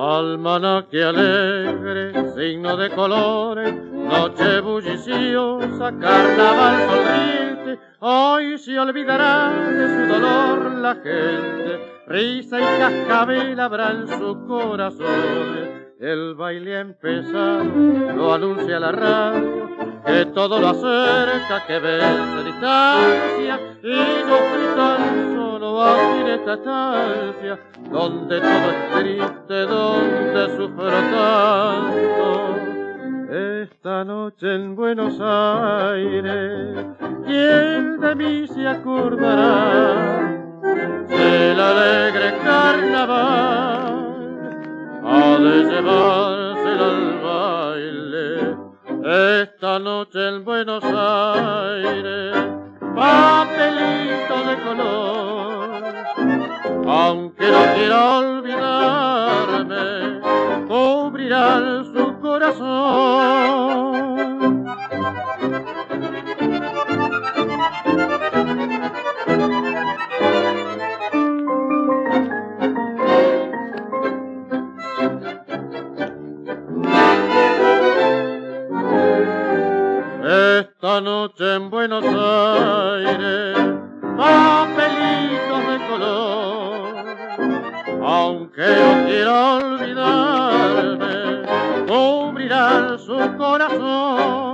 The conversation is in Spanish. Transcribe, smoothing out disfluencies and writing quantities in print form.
Almanaque alegre, signo de colores, noche bulliciosa, carnaval sonriente, hoy se olvidará de su dolor la gente, risa y cascabel habrá en su corazón. El baile ha empezado, lo anuncia la radio, que todo lo acerca, que vence distancia, y yo fui tan solo aquí en esta estancia, donde todo es triste, donde sufro tanto. Esta noche en Buenos Aires, ¿quién de mí se acordará? El alegre carnaval ha de llevársela al baile. Esta noche en Buenos Aires, papelito de color, aunque no quiera olvidarme, cubrirá su corazón. Esta noche en Buenos Aires, papelitos de color, aunque no quiera olvidarme, cubrirán su corazón.